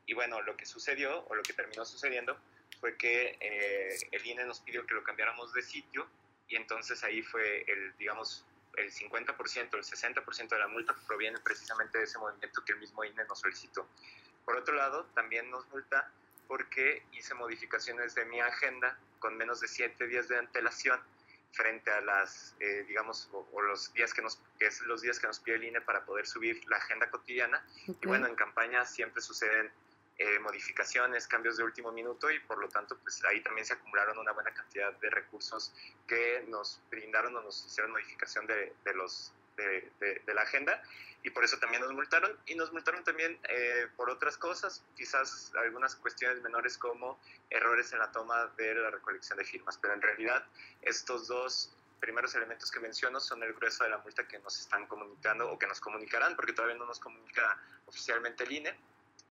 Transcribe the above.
Y bueno, lo que sucedió, o lo que terminó sucediendo, fue que el INE nos pidió que lo cambiáramos de sitio, y entonces ahí fue digamos, el 50%, el 60% de la multa proviene precisamente de ese movimiento que el mismo INE nos solicitó. Por otro lado, también nos multa porque hice modificaciones de mi agenda con menos de 7 días de antelación frente a las, digamos, o los días que es los días que nos pide el INE para poder subir la agenda cotidiana. Ok. Y bueno, en campaña siempre suceden modificaciones, cambios de último minuto, y por lo tanto pues ahí también se acumularon una buena cantidad de recursos que nos brindaron o nos hicieron modificación de la agenda, y por eso también nos multaron. Y nos multaron también por otras cosas, quizás algunas cuestiones menores como errores en la toma de la recolección de firmas, pero en realidad estos dos primeros elementos que menciono son el grueso de la multa que nos están comunicando o que nos comunicarán, porque todavía no nos comunica oficialmente el INE,